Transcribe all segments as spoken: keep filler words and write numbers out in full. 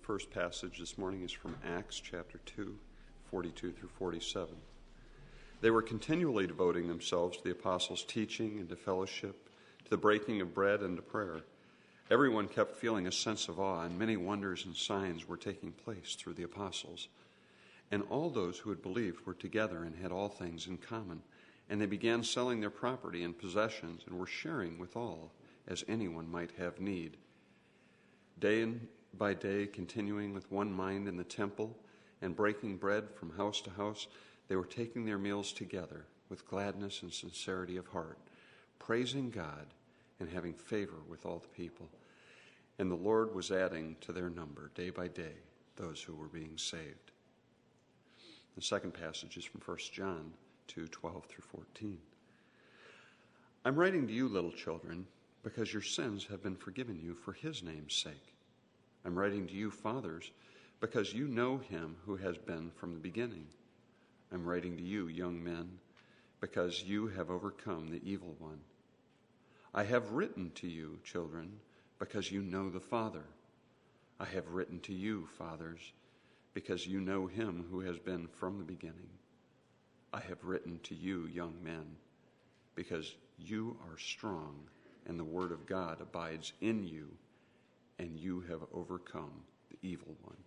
first passage this morning is from Acts chapter two, forty-two through forty-seven. They were continually devoting themselves to the apostles' teaching and to fellowship, to the breaking of bread and to prayer. Everyone kept feeling a sense of awe, and many wonders and signs were taking place through the apostles. And all those who had believed were together and had all things in common. And they began selling their property and possessions and were sharing with all, as anyone might have need. Day and by day, continuing with one mind in the temple and breaking bread from house to house, they were taking their meals together with gladness and sincerity of heart, praising God and having favor with all the people. And the Lord was adding to their number day by day those who were being saved. The second passage is from First John two, twelve through fourteen. I'm writing to you, little children, because your sins have been forgiven you for his name's sake. I'm writing to you, fathers, because you know him who has been from the beginning. I'm writing to you, young men, because you have overcome the evil one. I have written to you, children, because you know the Father. I have written to you, fathers, because you know him who has been from the beginning. I have written to you, young men, because you are strong, and the word of God abides in you, and you have overcome the evil one.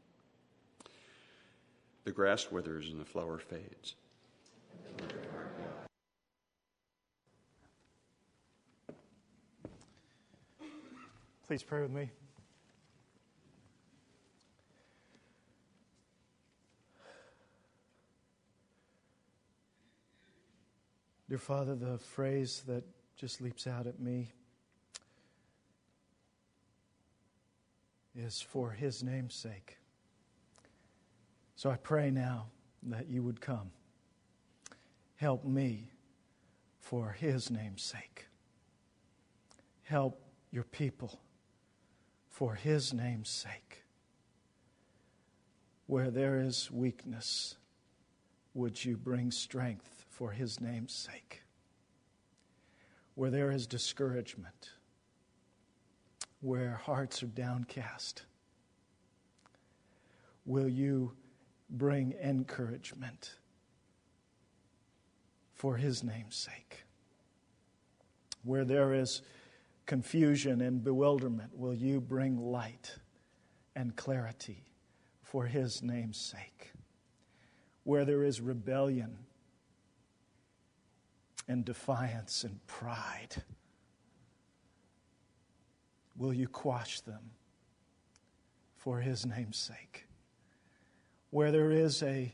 The grass withers and the flower fades. Please pray with me. Dear Father, the phrase that just leaps out at me is for his name's sake. So I pray now that you would come. Help me for his name's sake. Help your people for his name's sake. Where there is weakness, would you bring strength for his name's sake? Where there is discouragement, where hearts are downcast, will you bring encouragement for his name's sake? Where there is confusion and bewilderment, will you bring light and clarity for his name's sake? Where there is rebellion and defiance and pride, will you quash them for his name's sake? Where there is a,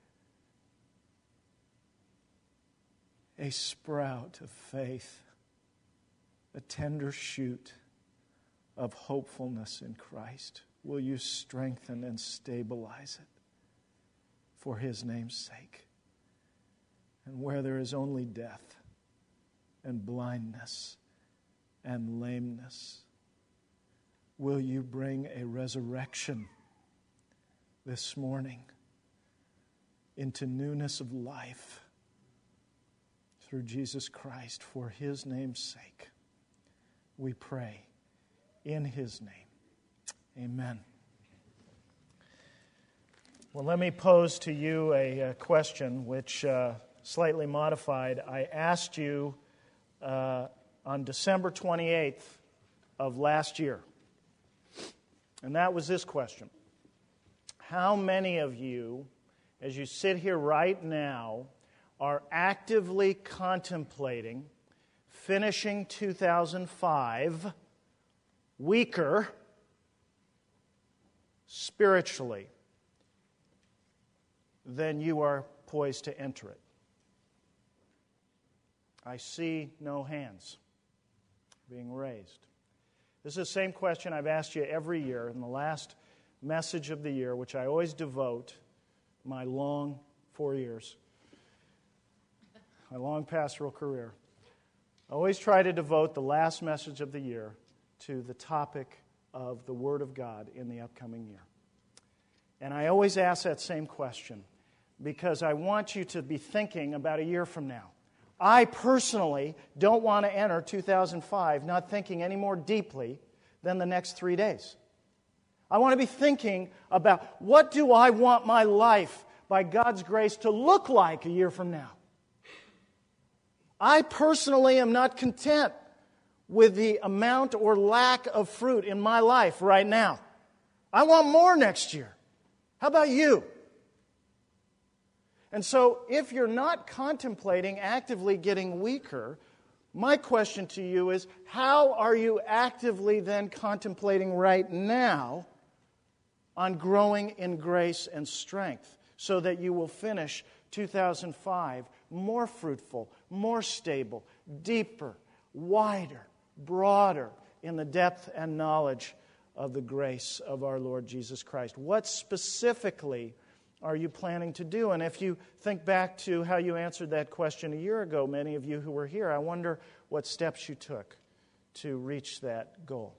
a sprout of faith, a tender shoot of hopefulness in Christ, will you strengthen and stabilize it for his name's sake? And where there is only death and blindness and lameness, will you bring a resurrection this morning into newness of life through Jesus Christ for his name's sake? We pray in his name. Amen. Well, let me pose to you a, a question which, uh, slightly modified, I asked you uh, on December twenty-eighth of last year. And that was this question. How many of you, as you sit here right now, are actively contemplating finishing two thousand five weaker spiritually than you are poised to enter it? I see no hands being raised. This is the same question I've asked you every year in the last message of the year, which I always devote my long four years, my long pastoral career. I always try to devote the last message of the year to the topic of the Word of God in the upcoming year. And I always ask that same question because I want you to be thinking about a year from now. I personally don't want to enter two thousand five not thinking any more deeply than the next three days. I want to be thinking about, what do I want my life, by God's grace, to look like a year from now? I personally am not content with the amount or lack of fruit in my life right now. I want more next year. How about you? And so, if you're not contemplating actively getting weaker, my question to you is, how are you actively then contemplating right now on growing in grace and strength so that you will finish two thousand five more fruitful, more stable, deeper, wider, broader in the depth and knowledge of the grace of our Lord Jesus Christ? What specifically are you planning to do? And if you think back to how you answered that question a year ago, many of you who were here, I wonder what steps you took to reach that goal.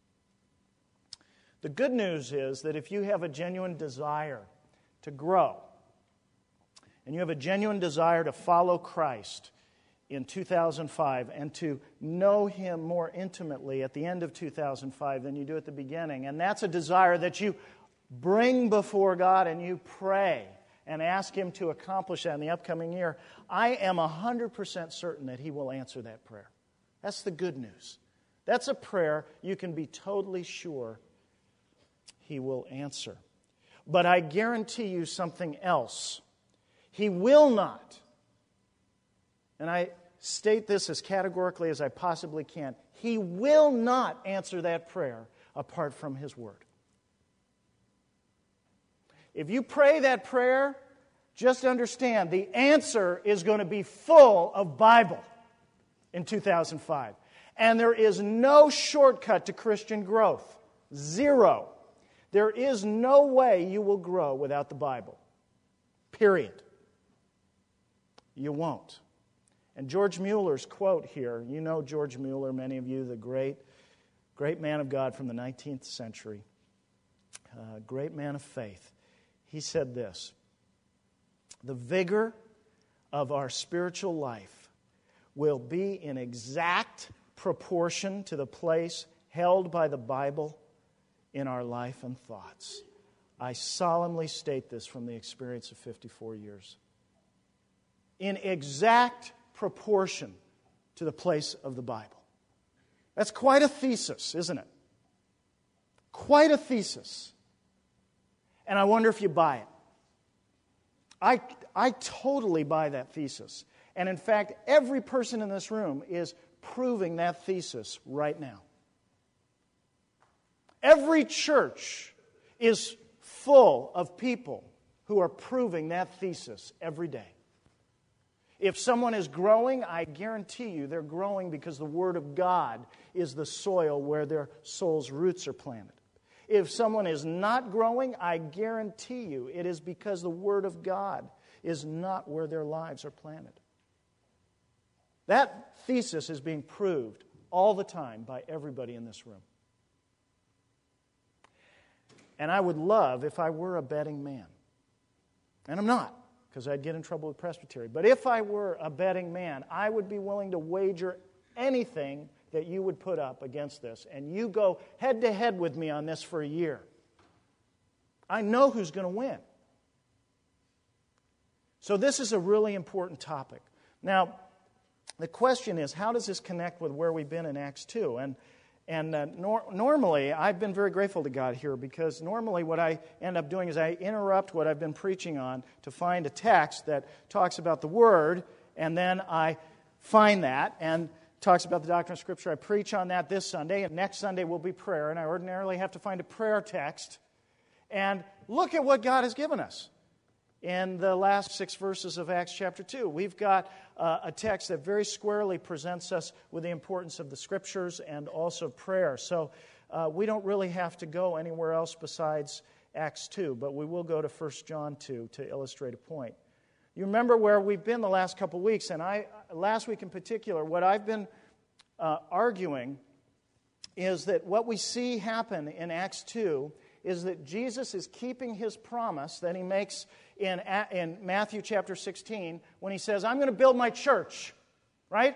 The good news is that if you have a genuine desire to grow, and you have a genuine desire to follow Christ in two thousand five and to know Him more intimately at the end of two thousand five than you do at the beginning, and that's a desire that you bring before God and you pray and ask Him to accomplish that in the upcoming year, I am one hundred percent certain that He will answer that prayer. That's the good news. That's a prayer you can be totally sure He will answer. But I guarantee you something else. He will not, and I state this as categorically as I possibly can, He will not answer that prayer apart from His Word. If you pray that prayer, just understand the answer is going to be full of Bible in two thousand five. And there is no shortcut to Christian growth. Zero. There is no way you will grow without the Bible. Period. You won't. And George Mueller's quote here, you know George Mueller, many of you, the great, great man of God from the nineteenth century, uh, great man of faith. He said this: the vigor of our spiritual life will be in exact proportion to the place held by the Bible in our life and thoughts. I solemnly state this from the experience of fifty-four years. In exact proportion to the place of the Bible. That's quite a thesis, isn't it? Quite a thesis. And I wonder if you buy it. I, I totally buy that thesis. And in fact, every person in this room is proving that thesis right now. Every church is full of people who are proving that thesis every day. If someone is growing, I guarantee you they're growing because the Word of God is the soil where their soul's roots are planted. If someone is not growing, I guarantee you it is because the Word of God is not where their lives are planted. That thesis is being proved all the time by everybody in this room. And I would love if I were a betting man. And I'm not, because I'd get in trouble with Presbytery. But if I were a betting man, I would be willing to wager anything that you would put up against this. And you go head-to-head with me on this for a year. I know who's going to win. So this is a really important topic. Now, the question is, how does this connect with where we've been in Acts two? And And uh, nor- normally, I've been very grateful to God here, because normally what I end up doing is I interrupt what I've been preaching on to find a text that talks about the Word, and then I find that and talks about the doctrine of Scripture. I preach on that this Sunday, and next Sunday will be prayer, and I ordinarily have to find a prayer text. And look at what God has given us in the last six verses of Acts chapter two. We've got uh, a text that very squarely presents us with the importance of the Scriptures and also prayer. So uh, we don't really have to go anywhere else besides Acts two, but we will go to First John two to illustrate a point. You remember where we've been the last couple of weeks, and I last week in particular, what I've been uh, arguing is that what we see happen in Acts two is that Jesus is keeping His promise that He makes in, in Matthew chapter sixteen when He says, I'm going to build my church, right?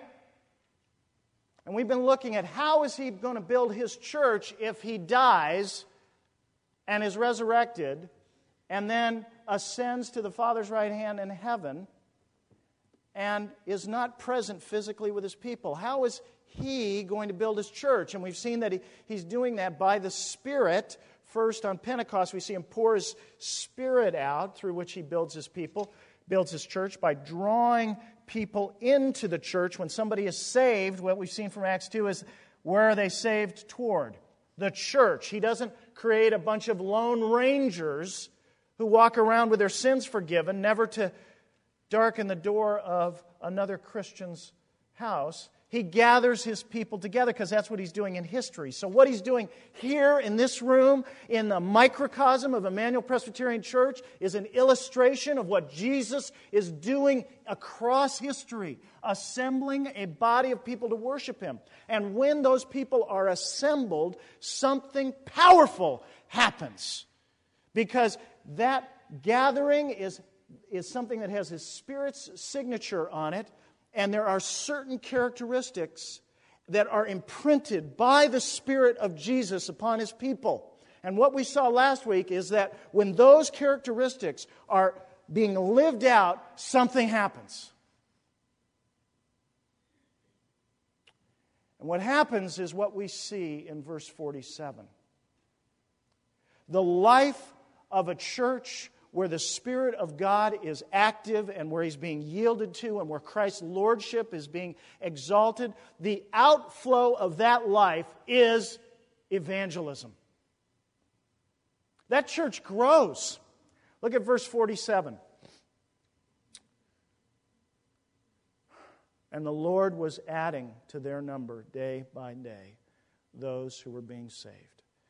And we've been looking at how is He going to build His church if He dies and is resurrected and then ascends to the Father's right hand in heaven and is not present physically with his people, how is he going to build his church? And we've seen that he, he's doing that by the Spirit. First, on Pentecost, we see him pour his Spirit out through which he builds his people, builds his church by drawing people into the church. When somebody is saved, what we've seen from Acts two is, where are they saved toward? The church. He doesn't create a bunch of lone rangers who walk around with their sins forgiven, never to darken the door of another Christian's house. He gathers his people together because that's what he's doing in history. So what he's doing here in this room, in the microcosm of Emmanuel Presbyterian Church, is an illustration of what Jesus is doing across history, assembling a body of people to worship him. And when those people are assembled, something powerful happens. Because that gathering is, is something that has his Spirit's signature on it. And there are certain characteristics that are imprinted by the Spirit of Jesus upon his people. And what we saw last week is that when those characteristics are being lived out, something happens. And what happens is what we see in verse forty-seven. The life of a church where the Spirit of God is active and where he's being yielded to and where Christ's lordship is being exalted, the outflow of that life is evangelism. That church grows. Look at verse forty-seven. And the Lord was adding to their number day by day those who were being saved.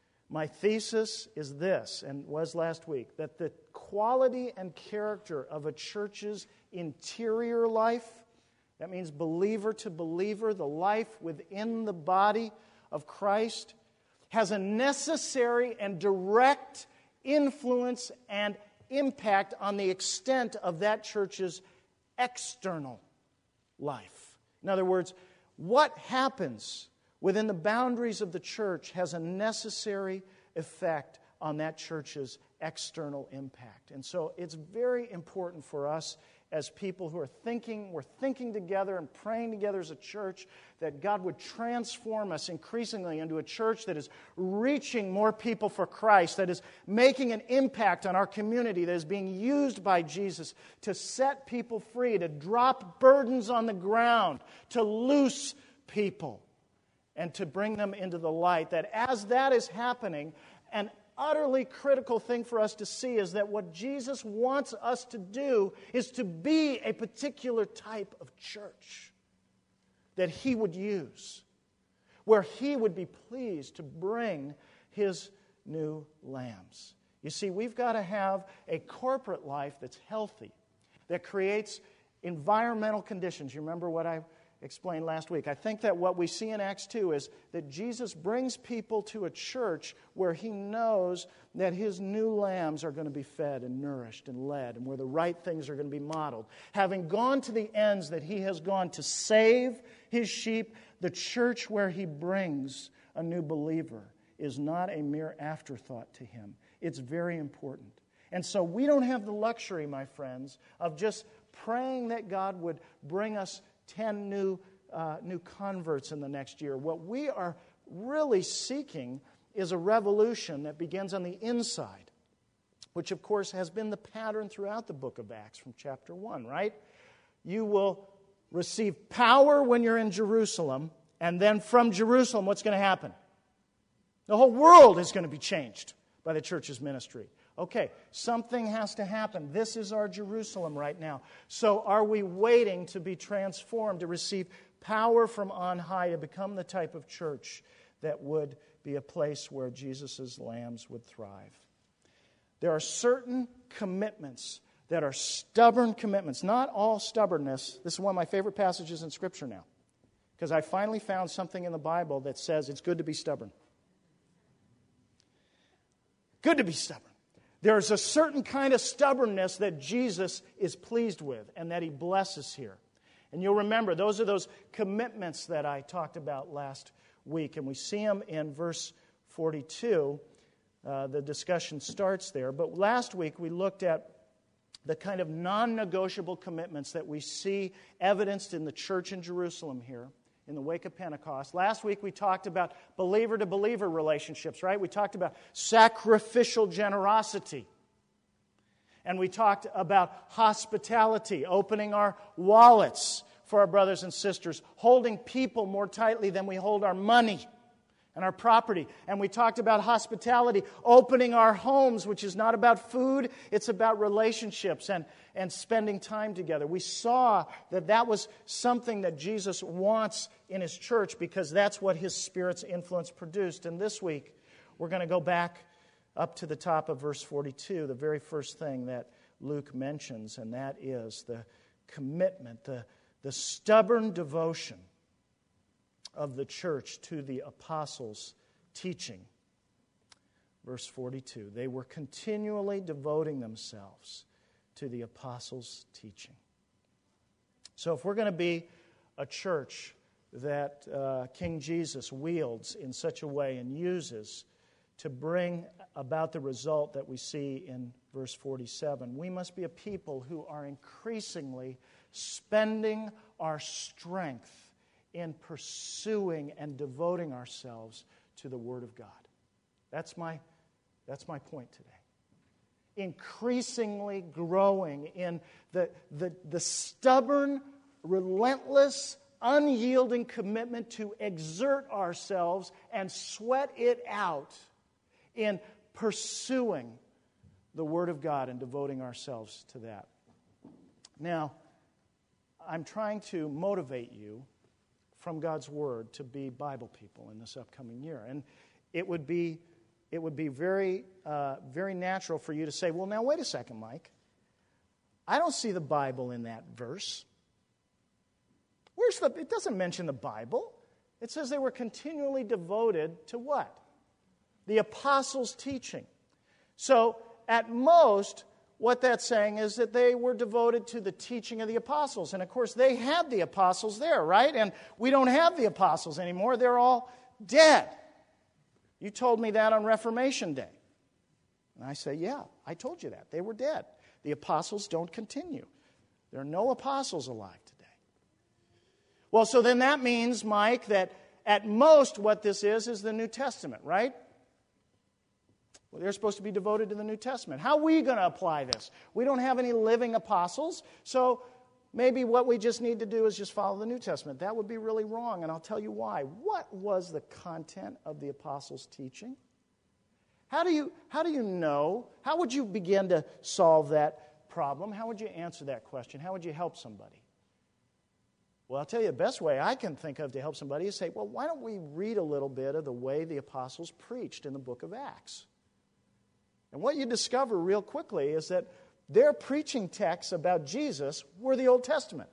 My thesis is this, and was last week, that the quality and character of a church's interior life, that means believer to believer, the life within the body of Christ, has a necessary and direct influence and impact on the extent of that church's external life. In other words, what happens within the boundaries of the church has a necessary effect on that church's external impact. And so it's very important for us as people who are thinking, we're thinking together and praying together as a church, that God would transform us increasingly into a church that is reaching more people for Christ, that is making an impact on our community, that is being used by Jesus to set people free, to drop burdens on the ground, to loose people, and to bring them into the light. That as that is happening, an utterly critical thing for us to see is that what Jesus wants us to do is to be a particular type of church that he would use, where he would be pleased to bring his new lambs. You see, we've got to have a corporate life that's healthy, that creates environmental conditions. You remember what I explained last week. I think that what we see in Acts two is that Jesus brings people to a church where he knows that his new lambs are going to be fed and nourished and led, and where the right things are going to be modeled. Having gone to the ends that he has gone to save his sheep, the church where he brings a new believer is not a mere afterthought to him. It's very important. And so we don't have the luxury, my friends, of just praying that God would bring us ten new uh, new converts in the next year. What we are really seeking is a revolution that begins on the inside, which of course has been the pattern throughout the book of Acts from chapter one, right? You will receive power when you're in Jerusalem, and then from Jerusalem, what's going to happen? The whole world is going to be changed by the church's ministry. Okay, something has to happen. This is our Jerusalem right now. So are we waiting to be transformed, to receive power from on high, to become the type of church that would be a place where Jesus' lambs would thrive? There are certain commitments that are stubborn commitments. Not all stubbornness. This is one of my favorite passages in Scripture now, because I finally found something in the Bible that says it's good to be stubborn. Good to be stubborn. There's a certain kind of stubbornness that Jesus is pleased with and that he blesses here. And you'll remember, those are those commitments that I talked about last week. And we see them in verse forty-two. uh, the discussion starts there. But last week we looked at the kind of non-negotiable commitments that we see evidenced in the church in Jerusalem here in the wake of Pentecost. Last week we talked about believer-to-believer relationships, right? We talked about sacrificial generosity. And we talked about hospitality, opening our wallets for our brothers and sisters, holding people more tightly than we hold our money and our property. And we talked about hospitality, opening our homes, which is not about food, it's about relationships and, and spending time together. We saw that that was something that Jesus wants in His church because that's what His Spirit's influence produced. And this week, we're going to go back up to the top of verse forty-two, the very first thing that Luke mentions, and that is the commitment, the, the stubborn devotion of the church to the apostles' teaching. Verse forty-two, they were continually devoting themselves to the apostles' teaching. So if we're going to be a church that uh, King Jesus wields in such a way and uses to bring about the result that we see in verse forty-seven, we must be a people who are increasingly spending our strength in pursuing and devoting ourselves to the Word of God. That's my, that's my point today. Increasingly growing in the, the, the stubborn, relentless, unyielding commitment to exert ourselves and sweat it out in pursuing the Word of God and devoting ourselves to that. Now, I'm trying to motivate you from God's Word to be Bible people in this upcoming year. And it would be it would be very, uh, very natural for you to say, well, now wait a second, Mike. I don't see the Bible in that verse. Where's the? It doesn't mention the Bible. It says they were continually devoted to what? The apostles' teaching. So, at most, what that's saying is that they were devoted to the teaching of the apostles. And, of course, they had the apostles there, right? And we don't have the apostles anymore. They're all dead. You told me that on Reformation Day. And I say, yeah, I told you that. They were dead. The apostles don't continue. There are no apostles alive today. Well, so then that means, Mike, that at most what this is is the New Testament, right? Well, they're supposed to be devoted to the New Testament. How are we going to apply this? We don't have any living apostles, so maybe what we just need to do is just follow the New Testament. That would be really wrong, and I'll tell you why. What was the content of the apostles' teaching? How do you, how do you know? How would you begin to solve that problem? How would you answer that question? How would you help somebody? Well, I'll tell you the best way I can think of to help somebody is say, well, why don't we read a little bit of the way the apostles preached in the book of Acts? And what you discover real quickly is that their preaching texts about Jesus were the Old Testament.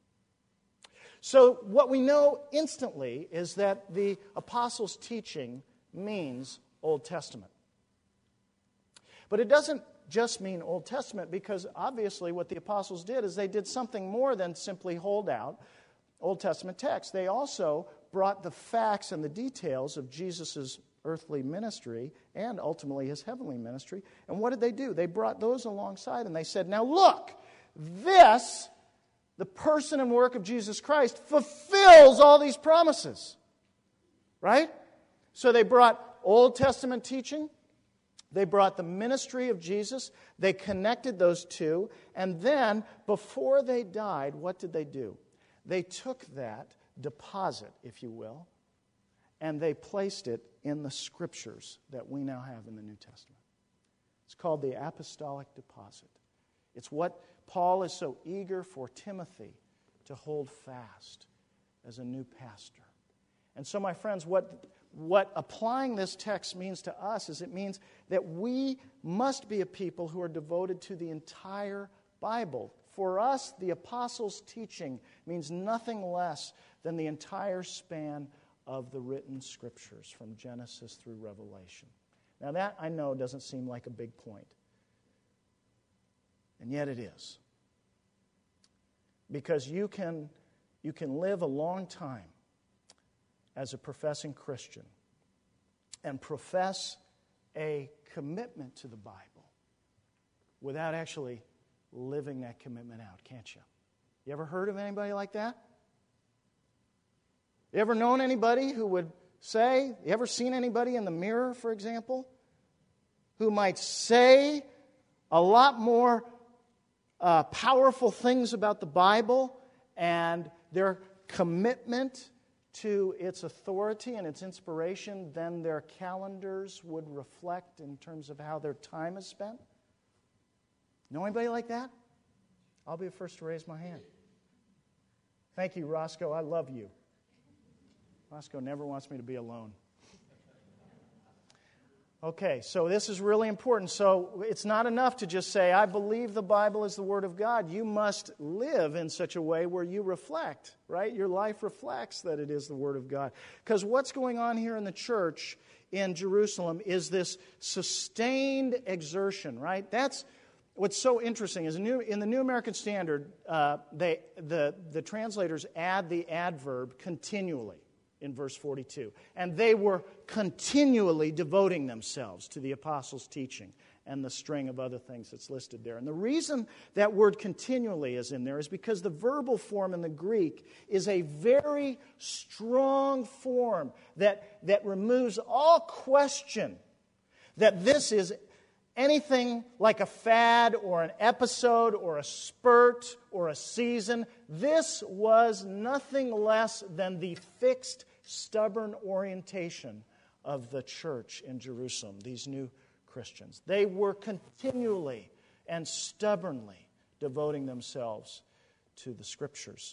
So what we know instantly is that the apostles' teaching means Old Testament. But it doesn't just mean Old Testament, because obviously what the apostles did is they did something more than simply hold out Old Testament texts. They also brought the facts and the details of Jesus' earthly ministry and ultimately His heavenly ministry. And what did they do? They brought those alongside and they said, now look, this, the person and work of Jesus Christ, fulfills all these promises. Right? So they brought Old Testament teaching. They brought the ministry of Jesus. They connected those two. And then, before they died, what did they do? They took that deposit, if you will, and they placed it in the Scriptures that we now have in the New Testament. It's called the apostolic deposit. It's what Paul is so eager for Timothy to hold fast as a new pastor. And so, my friends, what, what applying this text means to us is it means that we must be a people who are devoted to the entire Bible. For us, the apostles' teaching means nothing less than the entire span of the written Scriptures from Genesis through Revelation. Now that, I know, doesn't seem like a big point. And yet it is. Because you can, you can live a long time as a professing Christian and profess a commitment to the Bible without actually living that commitment out, can't you? You ever heard of anybody like that? You ever known anybody who would say, you ever seen anybody in the mirror, for example, who might say a lot more uh, powerful things about the Bible and their commitment to its authority and its inspiration than their calendars would reflect in terms of how their time is spent? Know anybody like that? I'll be the first to raise my hand. Thank you, Roscoe. I love you. Roscoe never wants me to be alone. Okay, so this is really important. So it's not enough to just say, I believe the Bible is the Word of God. You must live in such a way where you reflect, right? Your life reflects that it is the Word of God. Because what's going on here in the church in Jerusalem is this sustained exertion, right? That's what's so interesting is in, New, in the New American Standard, uh, they, the, the translators add the adverb continually in verse forty-two. And they were continually devoting themselves to the apostles' teaching and the string of other things that's listed there. And the reason that word continually is in there is because the verbal form in the Greek is a very strong form that, that removes all question that this is anything like a fad or an episode or a spurt or a season. This was nothing less than the fixed, stubborn orientation of the church in Jerusalem, these new Christians. They were continually and stubbornly devoting themselves to the Scriptures.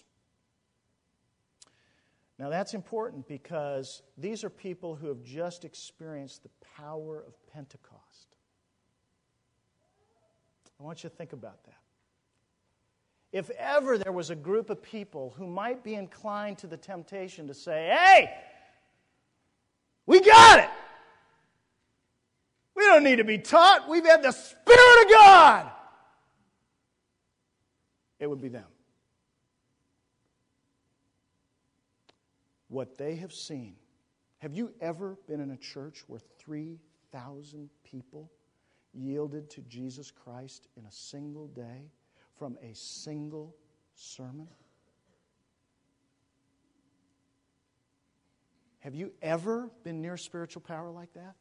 Now that's important because these are people who have just experienced the power of Pentecost. I want you to think about that. If ever there was a group of people who might be inclined to the temptation to say, hey, we got it. We don't need to be taught. We've had the Spirit of God. It would be them. What they have seen. Have you ever been in a church where three thousand people yielded to Jesus Christ in a single day from a single sermon? Have you ever been near spiritual power like that?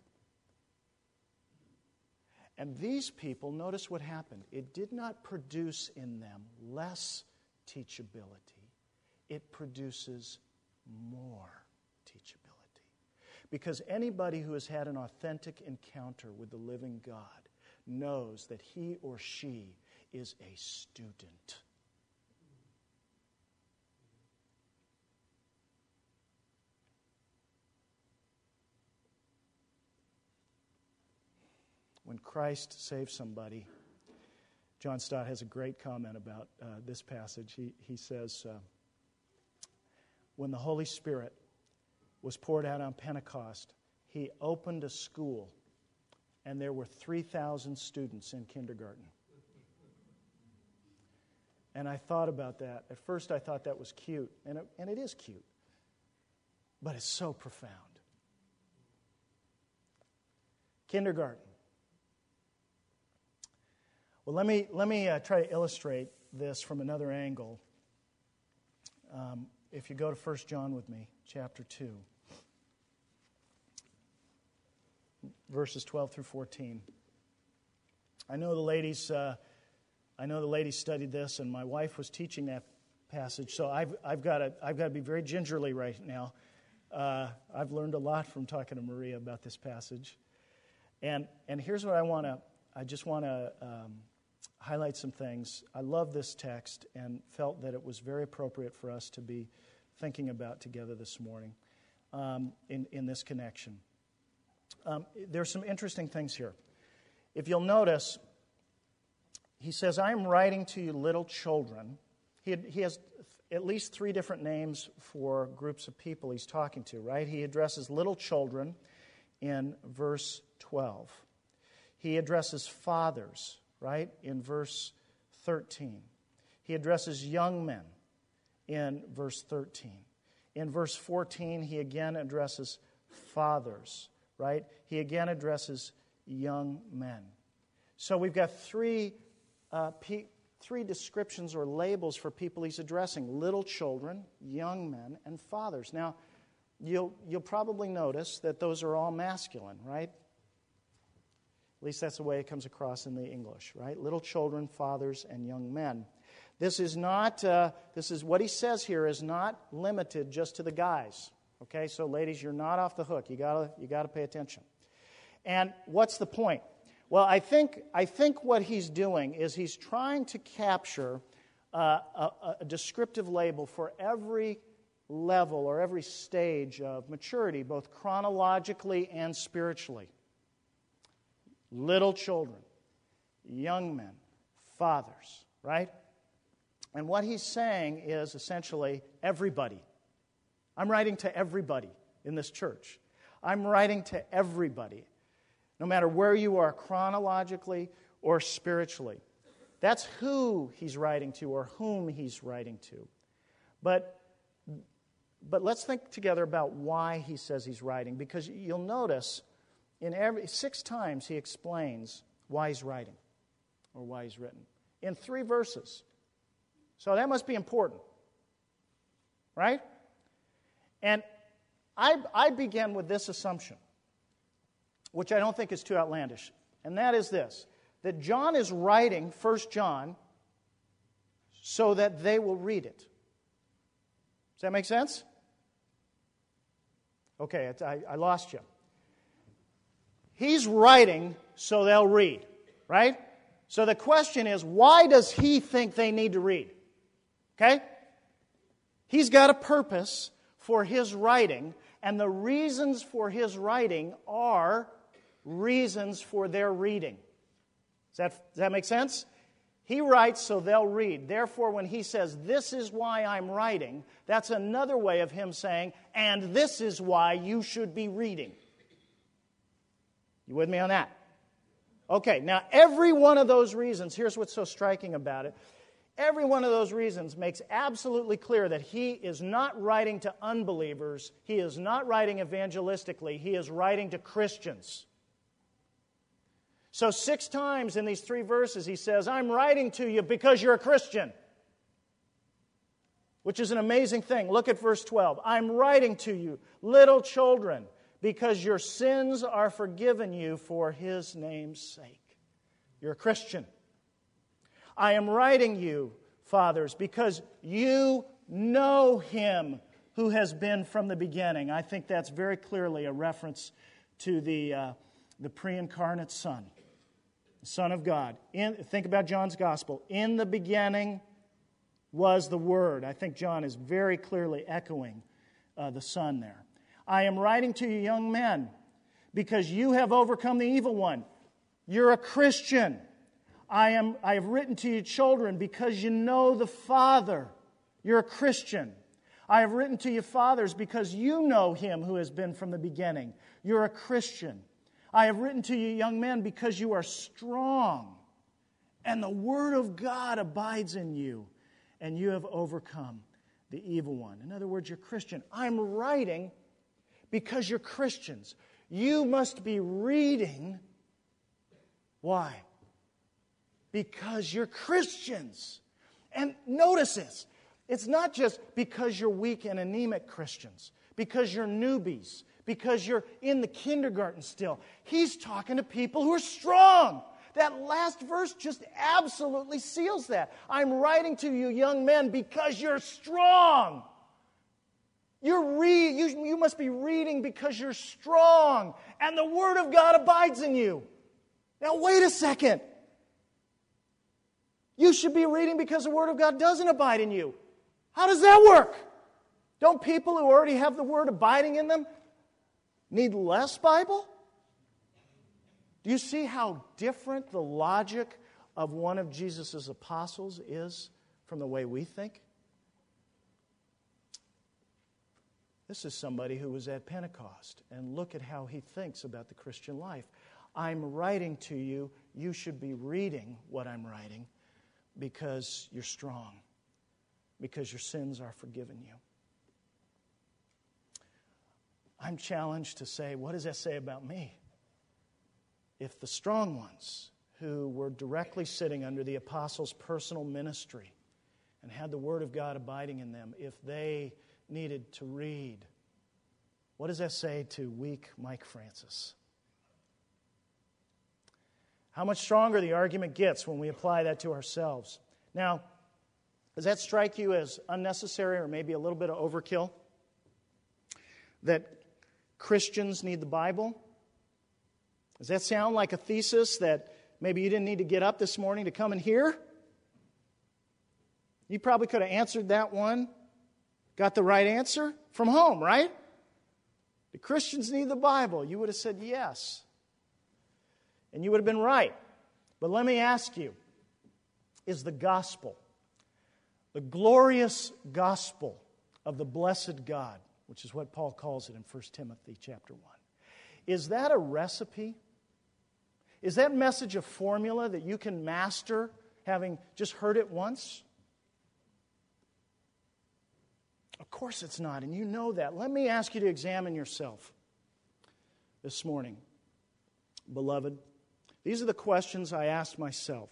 And these people, notice what happened. It did not produce in them less teachability. It produces more teachability. Because anybody who has had an authentic encounter with the living God knows that he or she is a student. When Christ saves somebody, John Stott has a great comment about uh, this passage. He, he says, uh, when the Holy Spirit was poured out on Pentecost, he opened a school, and there were three thousand students in kindergarten. And I thought about that. At first I thought that was cute, and it, and it is cute. But it's so profound. Kindergarten. Well, let me, let me uh, try to illustrate this from another angle. Um, if you go to First John with me, chapter two, verses twelve through fourteen. I know the ladies... Uh, I know the ladies studied this, and my wife was teaching that passage, so I've I've got to I've got to be very gingerly right now. Uh, I've learned a lot from talking to Maria about this passage, and and here's what I want to I just want to um, highlight some things. I love this text and felt that it was very appropriate for us to be thinking about together this morning um, in in this connection. Um, there's some interesting things here. If you'll notice. He says, I am writing to you little children. He, had, he has at least three different names for groups of people he's talking to, right? He addresses little children in verse twelve. He addresses fathers, right, in verse thirteen. He addresses young men in verse thirteen. In verse fourteen, he again addresses fathers, right? He again addresses young men. So we've got three, uh, pe- three descriptions or labels for people he's addressing: little children, young men, and fathers. Now, you'll, you'll probably notice that those are all masculine, right? At least that's the way it comes across in the English, right? Little children, fathers, and young men. This is not, uh, this is what he says here is not limited just to the guys. Okay, so ladies, you're not off the hook. You gotta, you gotta pay attention. And what's the point? Well, I think, I think what he's doing is he's trying to capture uh, a, a descriptive label for every level or every stage of maturity, both chronologically and spiritually. Little children, young men, fathers, right? And what he's saying is essentially everybody. I'm writing to everybody in this church. I'm writing to everybody, no matter where you are chronologically or spiritually. That's who he's writing to or whom he's writing to. But, but let's think together about why he says he's writing, because you'll notice in every six times he explains why he's writing or why he's written in three verses. So that must be important, right? And I, I began with this assumption, which I don't think is too outlandish, and that is this, that John is writing First John so that they will read it. Does that make sense? Okay, I, I lost you. He's writing so they'll read, right? So the question is, why does he think they need to read? Okay? He's got a purpose for his writing, and the reasons for his writing are reasons for their reading. Does that, does that make sense? He writes so they'll read. Therefore, when he says, this is why I'm writing, that's another way of him saying, and this is why you should be reading. You with me on that? Okay, now every one of those reasons, here's what's so striking about it. Every one of those reasons makes absolutely clear that he is not writing to unbelievers. He is not writing evangelistically. He is writing to Christians. So six times in these three verses he says, I'm writing to you because you're a Christian. Which is an amazing thing. Look at verse twelve. I'm writing to you, little children, because your sins are forgiven you for His name's sake. You're a Christian. I am writing you, fathers, because you know Him who has been from the beginning. I think that's very clearly a reference to the, uh, the pre-incarnate Son, the Son of God. In, think about John's Gospel. In the beginning was the Word. I think John is very clearly echoing uh, the Son there. I am writing to you, young men, because you have overcome the evil one. You're a Christian. I am. I have written to you, children, because you know the Father. You're a Christian. I have written to you, fathers, because you know Him who has been from the beginning. You're a Christian. I have written to you, young men, because you are strong, and the Word of God abides in you, and you have overcome the evil one. In other words, you're Christian. I'm writing because you're Christians. You must be reading. Why? Because you're Christians. And notice this. It's not just because you're weak and anemic Christians, because you're newbies, because you're in the kindergarten still. He's talking to people who are strong. That last verse just absolutely seals that. I'm writing to you, young men, because you're strong. You're re- you, you must be reading because you're strong, and the Word of God abides in you. Now, wait a second. You should be reading because the Word of God doesn't abide in you. How does that work? Don't people who already have the Word abiding in them need less Bible? Do you see how different the logic of one of Jesus' apostles is from the way we think? This is somebody who was at Pentecost, and look at how he thinks about the Christian life. I'm writing to you. You should be reading what I'm writing because you're strong, because your sins are forgiven you. I'm challenged to say, what does that say about me? if the strong ones who were directly sitting under the apostles' personal ministry and had the Word of God abiding in them, if they needed to read, what does that say to weak Mike Francis? How much stronger the argument gets when we apply that to ourselves. Now, does that strike you as unnecessary or maybe a little bit of overkill? That Christians need the Bible? Does that sound like a thesis that maybe you didn't need to get up this morning to come and hear? You probably could have answered that one, got the right answer from home, right? Do Christians need the Bible? You would have said yes. And you would have been right. But let me ask you, is the gospel, the glorious gospel of the blessed God, which is what Paul calls it in First Timothy chapter one, is that a recipe? Is that message a formula that you can master having just heard it once? Of course it's not, and you know that. Let me ask you to examine yourself this morning, beloved. These are the questions I asked myself.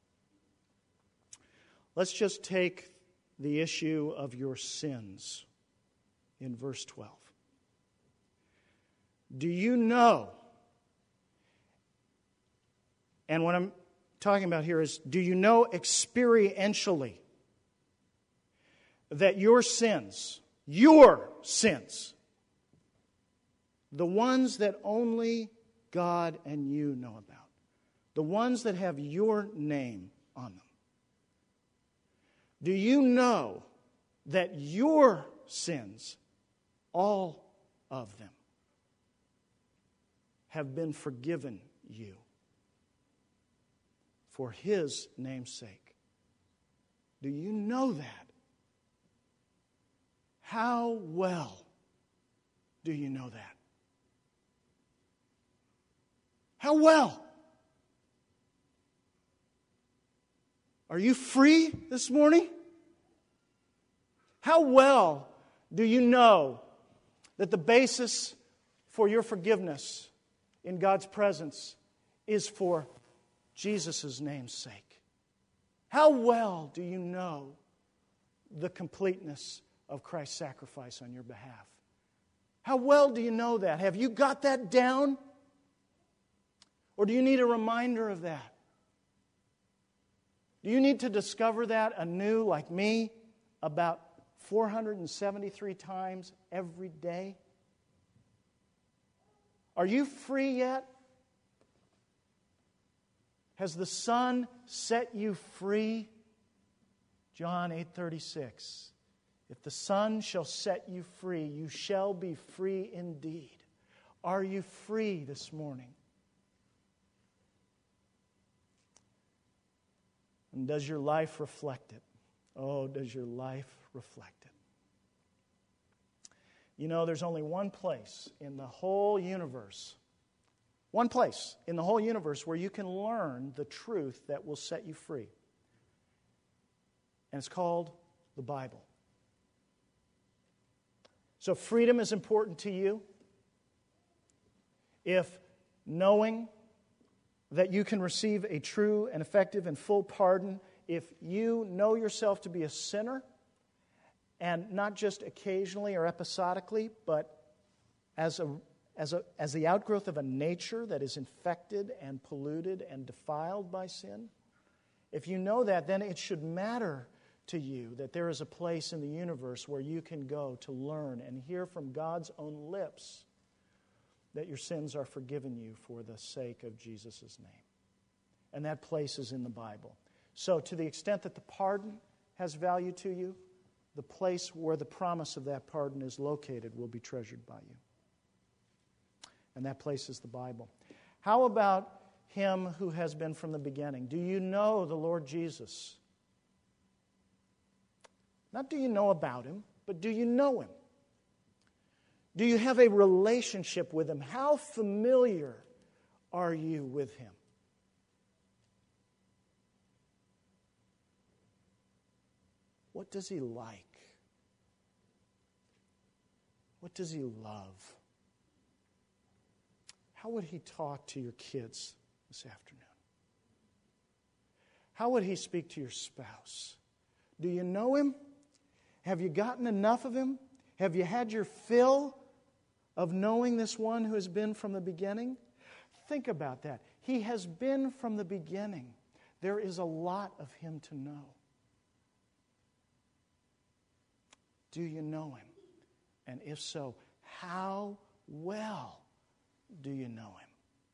Let's just take the issue of your sins in verse twelve. Do you know, and what I'm talking about here is, do you know experientially that your sins, your sins, the ones that only God and you know about, the ones that have your name on them, do you know that your sins, all of them, have been forgiven you for His name's sake? Do you know that? How well do you know that? How well? Are you free this morning? How well do you know that the basis for your forgiveness in God's presence is for Jesus' name's sake? How well do you know the completeness of Christ's sacrifice on your behalf? How well do you know that? Have you got that down? Or do you need a reminder of that? Do you need to discover that anew, like me, about four hundred seventy-three times every day? Are you free yet? Has the Son set you free? John eight thirty-six. If the Son shall set you free, you shall be free indeed. Are you free this morning? And does your life reflect it? Oh, does your life reflect it? You know, there's only one place in the whole universe, one place in the whole universe where you can learn the truth that will set you free. And it's called the Bible. So freedom is important to you. If knowing that you can receive a true and effective and full pardon, if you know yourself to be a sinner, and not just occasionally or episodically, but as a as a as the outgrowth of a nature that is infected and polluted and defiled by sin, if you know that, then it should matter to you that there is a place in the universe where you can go to learn and hear from God's own lips that your sins are forgiven you for the sake of Jesus' name. And that place is in the Bible. So to the extent that the pardon has value to you, the place where the promise of that pardon is located will be treasured by you. And that place is the Bible. How about Him who has been from the beginning? Do you know the Lord Jesus? Not do you know about Him, but do you know Him? Do you have a relationship with Him? How familiar are you with Him? What does He like? What does He love? How would He talk to your kids this afternoon? How would He speak to your spouse? Do you know Him? Have you gotten enough of Him? Have you had your fill of knowing this one who has been from the beginning? Think about that. He has been from the beginning. There is a lot of Him to know. Do you know Him? And if so, how well do you know Him?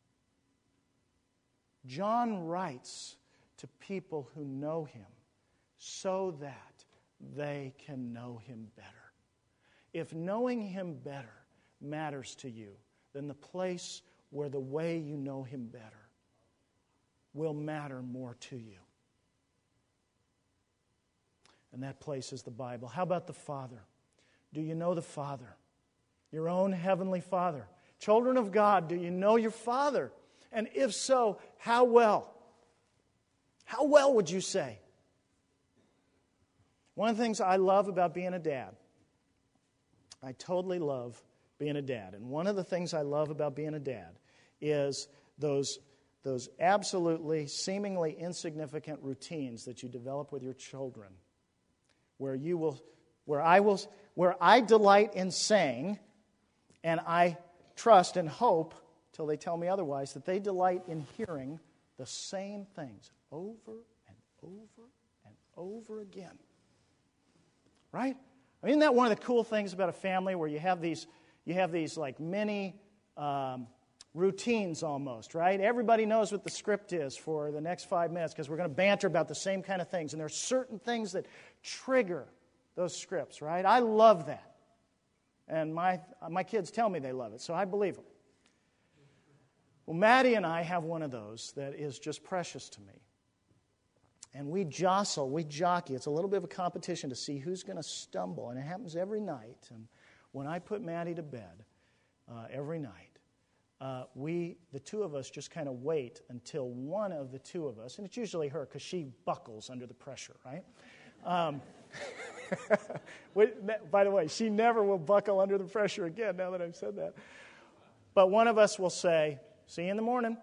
John writes to people who know Him so that they can know Him better. If knowing Him better matters to you, then the place where the way you know Him better will matter more to you. And that place is the Bible. How about the Father? Do you know the Father? Your own heavenly Father. Children of God, do you know your Father? And if so, how well? How well would you say? One of the things I love about being a dad, I totally love being a dad. And one of the things I love about being a dad is those, those absolutely, seemingly insignificant routines that you develop with your children, where you will, where I will, where I delight in saying, and I trust and hope, till they tell me otherwise, that they delight in hearing the same things over and over and over again. Right? I mean, isn't that one of the cool things about a family where you have these, you have these like mini um, routines almost, right? Everybody knows what the script is for the next five minutes because we're going to banter about the same kind of things. And there are certain things that trigger those scripts, right? I love that. And my, my kids tell me they love it, so I believe them. Well, Maddie and I have one of those that is just precious to me. And we jostle, we jockey. It's a little bit of a competition to see who's going to stumble. And it happens every night. And when I put Maddie to bed uh, every night, uh, we, the two of us, just kind of wait until one of the two of us, and it's usually her because she buckles under the pressure, right? Um, by the way, she never will buckle under the pressure again now that I've said that. But one of us will say, "See you in the morning."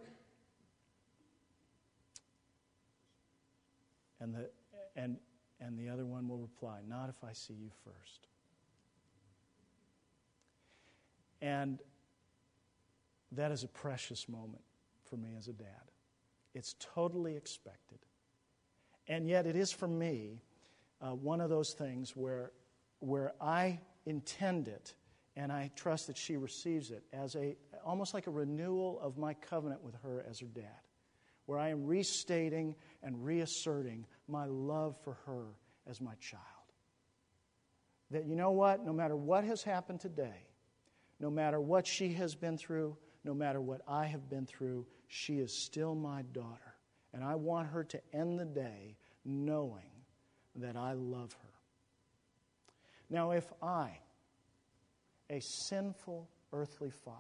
And the, and, and the other one will reply, "Not if I see you first." And that is a precious moment for me as a dad. It's totally expected. And yet it is for me uh, one of those things where, where I intend it and I trust that she receives it as a almost like a renewal of my covenant with her as her dad, where I am restating and reasserting my love for her as my child. That you know what? No matter what has happened today, no matter what she has been through, no matter what I have been through, she is still my daughter. And I want her to end the day knowing that I love her. Now, if I, a sinful earthly father,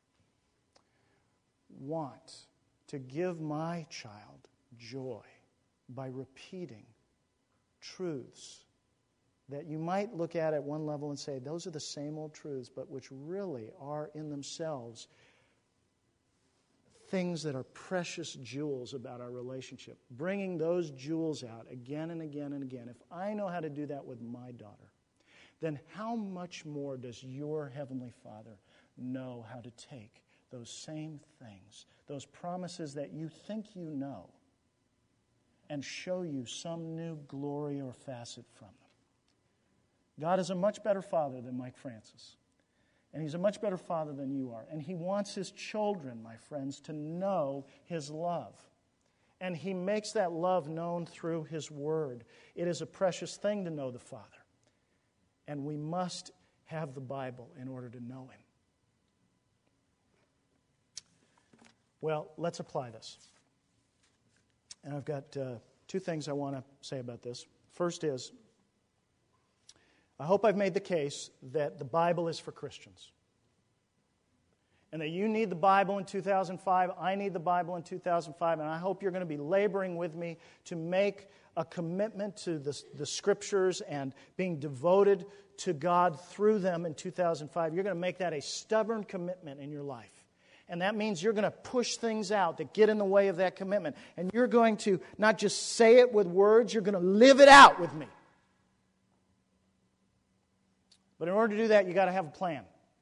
want to give my child joy by repeating truths that you might look at at one level and say, those are the same old truths, but which really are in themselves things that are precious jewels about our relationship. Bringing those jewels out again and again and again. If I know how to do that with my daughter, then how much more does your Heavenly Father know how to take those same things, those promises that you think you know, and show you some new glory or facet from them? God is a much better father than Mike Francis. And He's a much better father than you are. And He wants His children, my friends, to know His love. And He makes that love known through His Word. It is a precious thing to know the Father. And we must have the Bible in order to know Him. Well, let's apply this. And I've got uh, two things I want to say about this. First is, I hope I've made the case that the Bible is for Christians. And that you need the Bible in two thousand five, I need the Bible in two thousand five, and I hope you're going to be laboring with me to make a commitment to the, the Scriptures and being devoted to God through them in two thousand five. You're going to make that a stubborn commitment in your life. And that means you're going to push things out that get in the way of that commitment. And you're going to not just say it with words, you're going to live it out with me. But in order to do that, you've got to have a plan.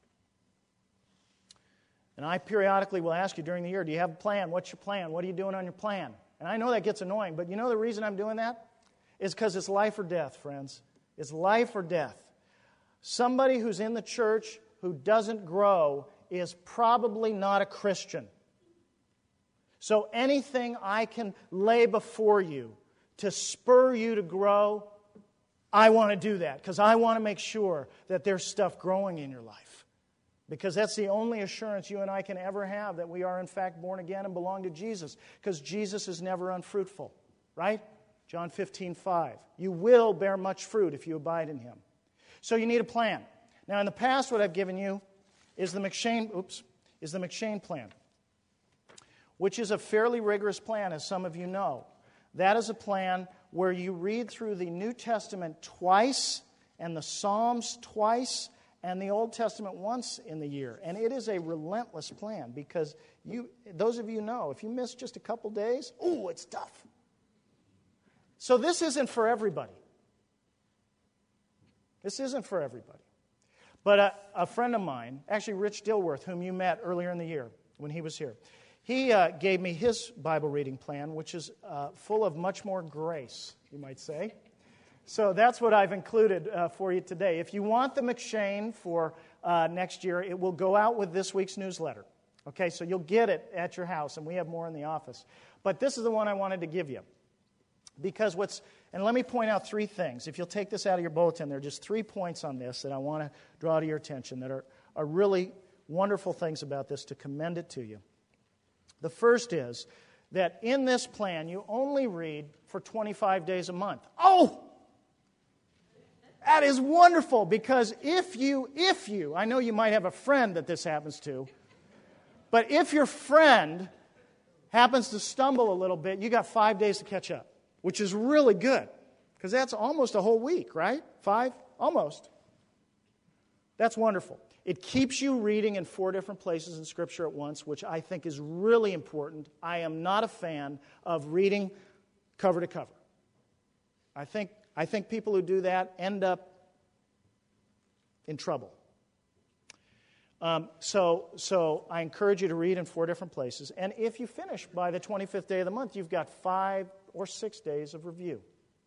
And I periodically will ask you during the year, do you have a plan? What's your plan? What are you doing on your plan? And I know that gets annoying, but you know the reason I'm doing that? Is because it's life or death, friends. It's life or death. Somebody who's in the church who doesn't grow is probably not a Christian. So anything I can lay before you to spur you to grow, I want to do that because I want to make sure that there's stuff growing in your life. Because that's the only assurance you and I can ever have that we are in fact born again and belong to Jesus. Because Jesus is never unfruitful, right? John fifteen five. You will bear much fruit if you abide in Him. So you need a plan. Now in the past what I've given you is the McShane, oops, is the McShane plan, which is a fairly rigorous plan, as some of you know. That is a plan where you read through the New Testament twice and the Psalms twice and the Old Testament once in the year. And it is a relentless plan because you, those of you know, if you miss just a couple days, ooh, it's tough. So this isn't for everybody. This isn't for everybody. But a, a friend of mine, actually Rich Dilworth, whom you met earlier in the year when he was here, he uh, gave me his Bible reading plan, which is uh, full of much more grace, you might say. So that's what I've included uh, for you today. If you want the McShane for uh, next year, it will go out with this week's newsletter. Okay, so you'll get it at your house, and we have more in the office. But this is the one I wanted to give you. Because what's, and let me point out three things. If you'll take this out of your bulletin, there are just three points on this that I want to draw to your attention that are, are really wonderful things about this to commend it to you. The first is that in this plan, you only read for twenty-five days a month. Oh! That is wonderful because if you, if you, I know you might have a friend that this happens to, but if your friend happens to stumble a little bit, you got five days to catch up, which is really good because that's almost a whole week, right? Five? Almost. That's wonderful. It keeps you reading in four different places in Scripture at once, which I think is really important. I am not a fan of reading cover to cover. I think I think people who do that end up in trouble. Um, so, so I encourage you to read in four different places. And if you finish by the twenty-fifth day of the month, you've got five or six days of review,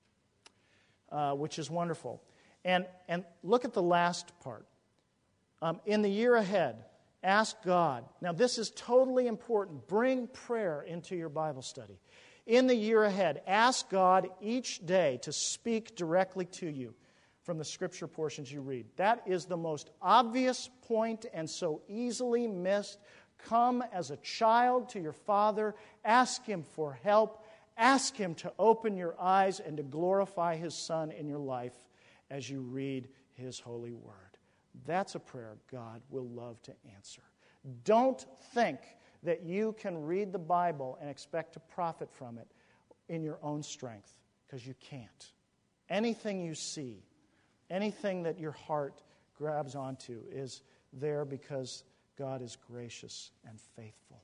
uh, which is wonderful. And, and look at the last part. Um, in the year ahead, ask God. Now, this is totally important. Bring prayer into your Bible study. In the year ahead, ask God each day to speak directly to you from the Scripture portions you read. That is the most obvious point and so easily missed. Come as a child to your Father. Ask Him for help. Ask Him to open your eyes and to glorify His Son in your life as you read His holy word. That's a prayer God will love to answer. Don't think that you can read the Bible and expect to profit from it in your own strength, because you can't. Anything you see, anything that your heart grabs onto is there because God is gracious and faithful.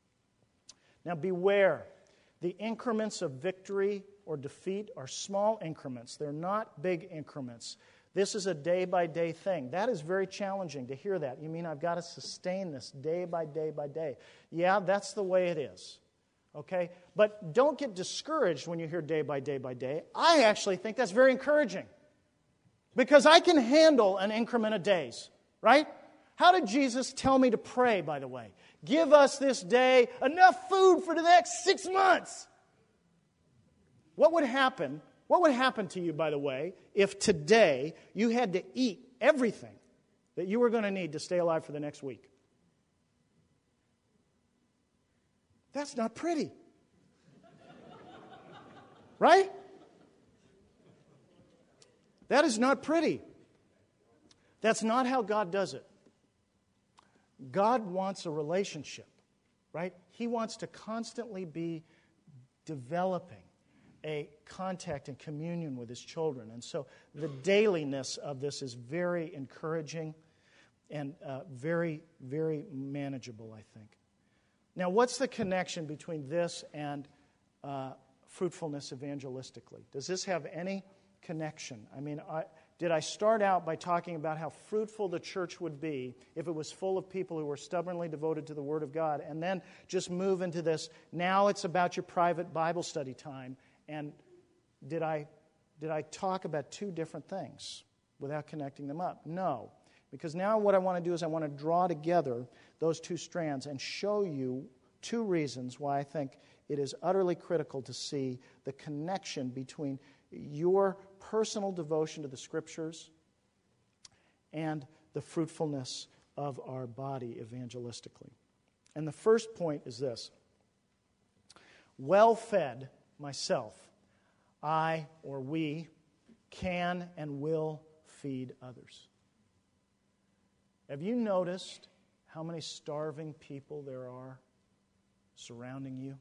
Now beware. The increments of victory or defeat are small increments. They're not big increments. This is a day-by-day thing. That is very challenging to hear that. You mean I've got to sustain this day by day by day? Yeah, that's the way it is. Okay? But don't get discouraged when you hear day by day by day. I actually think that's very encouraging. Because I can handle an increment of days. Right? How did Jesus tell me to pray, by the way? Give us this day enough food for the next six months. What would happen? What would happen to you, by the way, if today you had to eat everything that you were going to need to stay alive for the next week? That's not pretty. Right? That is not pretty. That's not how God does it. God wants a relationship, right? He wants to constantly be developing a contact and communion with His children. And so the dailiness of this is very encouraging and uh, very, very manageable, I think. Now, what's the connection between this and uh, fruitfulness evangelistically? Does this have any connection? I mean, I, did I start out by talking about how fruitful the church would be if it was full of people who were stubbornly devoted to the Word of God, and then just move into this, now it's about your private Bible study time, and did I, did I talk about two different things without connecting them up? No. Because now what I want to do is I want to draw together those two strands and show you two reasons why I think it is utterly critical to see the connection between your personal devotion to the Scriptures and the fruitfulness of our body evangelistically. And the first point is this. Well-fed myself, I or we can and will feed others. Have you noticed how many starving people there are surrounding you?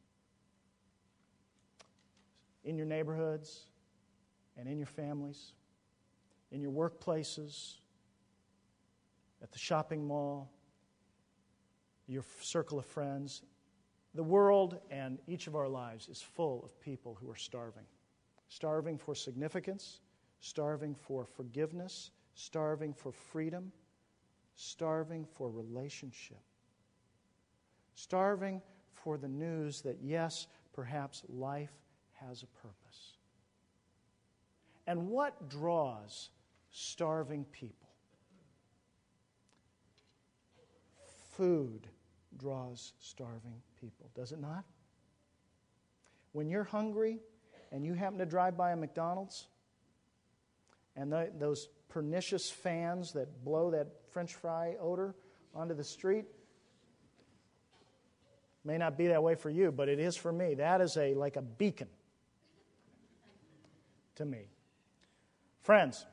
In your neighborhoods and in your families, in your workplaces, at the shopping mall, your circle of friends. The world and each of our lives is full of people who are starving. Starving for significance, starving for forgiveness, starving for freedom, starving for relationship, starving for the news that, yes, perhaps life has a purpose. And what draws starving people? Food draws starving people, does it not? When you're hungry and you happen to drive by a McDonald's and the, those pernicious fans that blow that French fry odor onto the street, may not be that way for you, but it is for me. That is a like a beacon to me. Friends,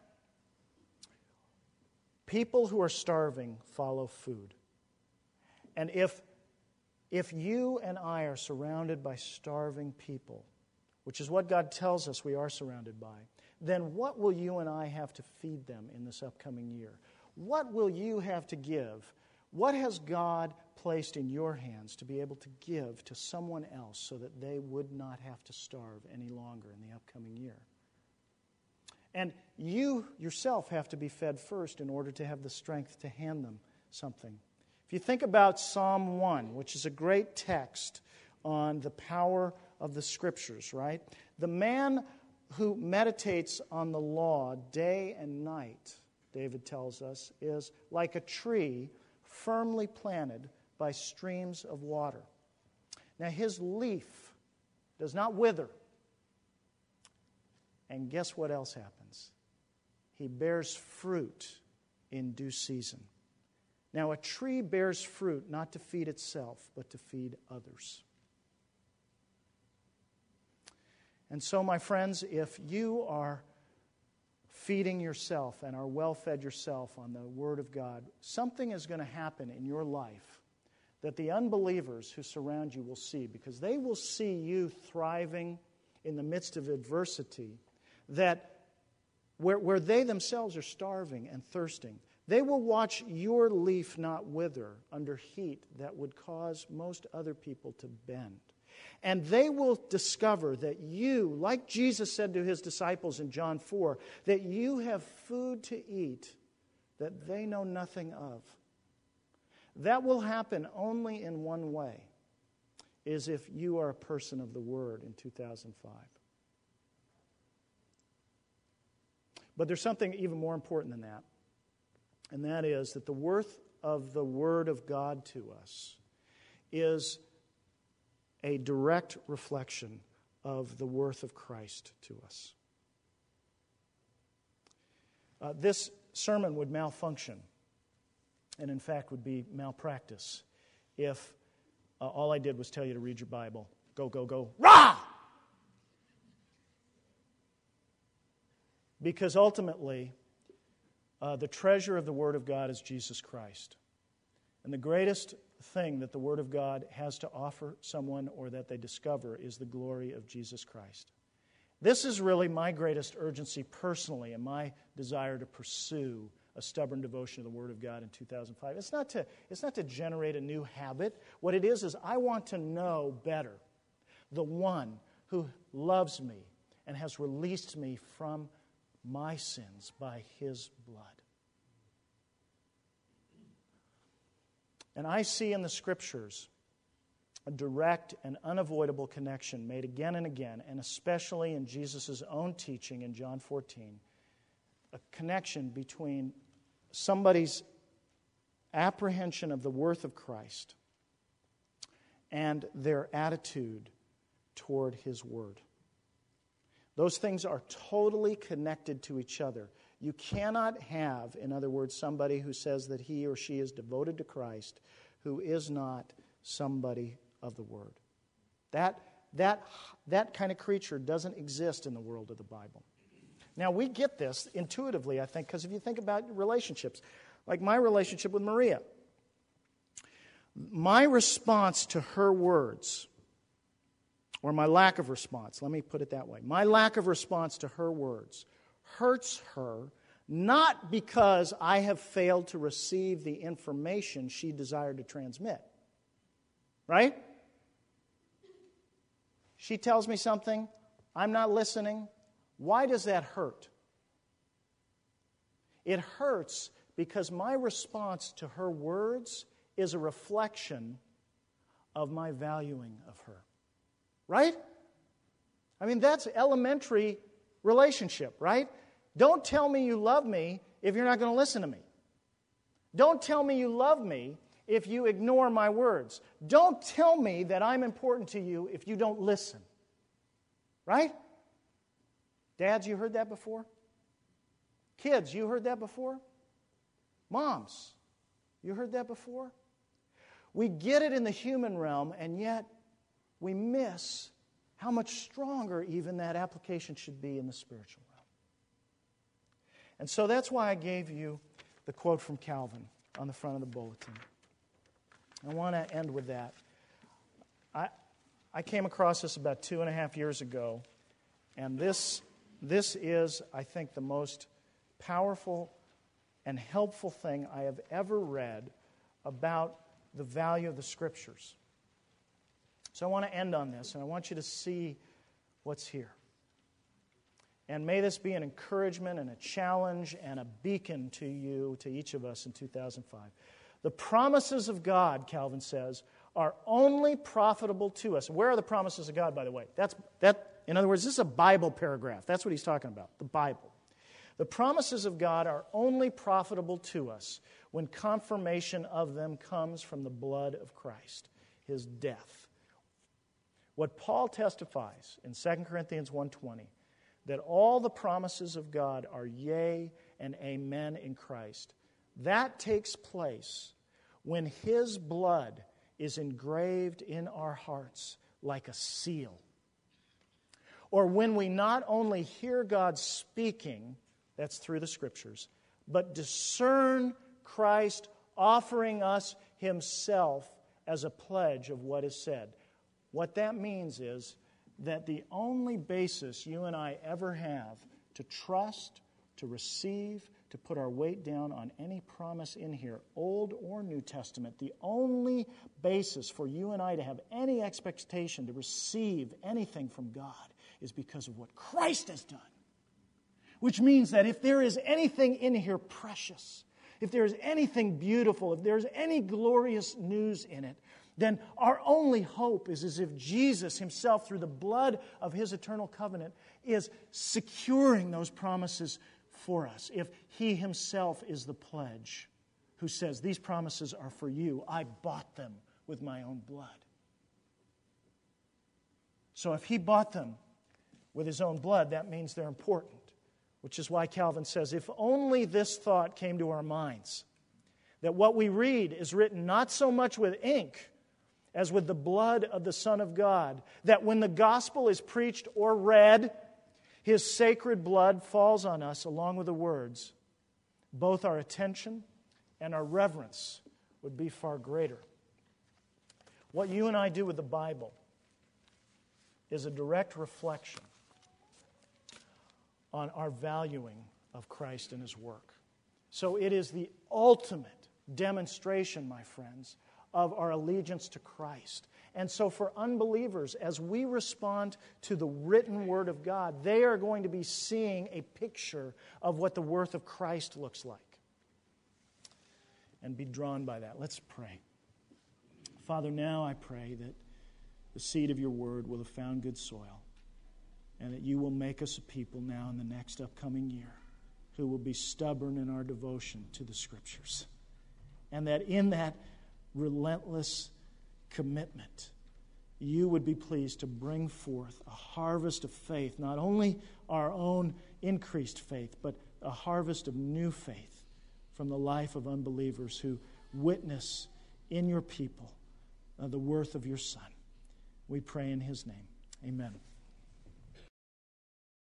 people who are starving follow food. And if, if you and I are surrounded by starving people, which is what God tells us we are surrounded by, then what will you and I have to feed them in this upcoming year? What will you have to give? What has God placed in your hands to be able to give to someone else so that they would not have to starve any longer in the upcoming year? And you yourself have to be fed first in order to have the strength to hand them something. If you think about Psalm one, which is a great text on the power of the Scriptures, right? The man who meditates on the law day and night, David tells us, is like a tree firmly planted by streams of water. Now his leaf does not wither. And guess what else happens? He bears fruit in due season. Now a tree bears fruit not to feed itself, but to feed others. And so, my friends, if you are feeding yourself and are well-fed yourself on the Word of God, something is going to happen in your life that the unbelievers who surround you will see, because they will see you thriving in the midst of adversity, that where, where they themselves are starving and thirsting, they will watch your leaf not wither under heat that would cause most other people to bend. And they will discover that you, like Jesus said to his disciples in John four, that you have food to eat that they know nothing of. That will happen only in one way, is if you are a person of the Word in two thousand five. But there's something even more important than that, and that is that the worth of the Word of God to us is a direct reflection of the worth of Christ to us. Uh, this sermon would malfunction, and in fact would be malpractice, if uh, all I did was tell you to read your Bible. Go, go, go. Rah! Because ultimately, uh, the treasure of the Word of God is Jesus Christ. And the greatest thing that the Word of God has to offer someone, or that they discover, is the glory of Jesus Christ. This is really my greatest urgency personally, and my desire to pursue a stubborn devotion to the Word of God in two thousand five. It's not to, it's not to generate a new habit. What it is is I want to know better the one who loves me and has released me from my sins by His blood. And I see in the Scriptures a direct and unavoidable connection made again and again, and especially in Jesus' own teaching in John fourteen, a connection between somebody's apprehension of the worth of Christ and their attitude toward His Word. Those things are totally connected to each other. You cannot have, in other words, somebody who says that he or she is devoted to Christ who is not somebody of the Word. That, that, that kind of creature doesn't exist in the world of the Bible. Now, we get this intuitively, I think, because if you think about relationships, like my relationship with Maria, my response to her words, or my lack of response, let me put it that way, my lack of response to her words hurts her not because I have failed to receive the information she desired to transmit. Right? She tells me something, I'm not listening. Why does that hurt? It hurts because my response to her words is a reflection of my valuing of her. Right? I mean, that's elementary relationship, right? Don't tell me you love me if you're not going to listen to me. Don't tell me you love me if you ignore my words. Don't tell me that I'm important to you if you don't listen. Right? Dads, you heard that before? Kids, you heard that before? Moms, you heard that before? We get it in the human realm, and yet we miss how much stronger even that application should be in the spiritual realm. And so that's why I gave you the quote from Calvin on the front of the bulletin. I want to end with that. I, I came across this about two and a half years ago, and this, this is, I think, the most powerful and helpful thing I have ever read about the value of the Scriptures. So I want to end on this, and I want you to see what's here. And may this be an encouragement and a challenge and a beacon to you, to each of us in two thousand five. The promises of God, Calvin says, are only profitable to us. Where are the promises of God, by the way? That's that. In other words, this is a Bible paragraph. That's what he's talking about, the Bible. The promises of God are only profitable to us when confirmation of them comes from the blood of Christ, His death. What Paul testifies in Second Corinthians one twenty, that all the promises of God are yea and amen in Christ, that takes place when His blood is engraved in our hearts like a seal. Or when we not only hear God speaking, that's through the Scriptures, but discern Christ offering us Himself as a pledge of what is said. What that means is that the only basis you and I ever have to trust, to receive, to put our weight down on any promise in here, Old or New Testament, the only basis for you and I to have any expectation to receive anything from God is because of what Christ has done. Which means that if there is anything in here precious, if there is anything beautiful, if there's any glorious news in it, then our only hope is as if Jesus Himself, through the blood of His eternal covenant, is securing those promises for us. If He Himself is the pledge who says, these promises are for you, I bought them with my own blood. So if He bought them with His own blood, that means they're important. Which is why Calvin says, if only this thought came to our minds, that what we read is written not so much with ink as with the blood of the Son of God, that when the gospel is preached or read, His sacred blood falls on us along with the words, both our attention and our reverence would be far greater. What you and I do with the Bible is a direct reflection on our valuing of Christ and His work. So it is the ultimate demonstration, my friends, of our allegiance to Christ. And so for unbelievers, as we respond to the written Word of God, they are going to be seeing a picture of what the worth of Christ looks like and be drawn by that. Let's pray. Father, now I pray that the seed of your Word will have found good soil and that you will make us a people now in the next upcoming year who will be stubborn in our devotion to the Scriptures. And that in that relentless commitment, you would be pleased to bring forth a harvest of faith, not only our own increased faith, but a harvest of new faith from the life of unbelievers who witness in your people uh, the worth of your Son. We pray in His name. Amen.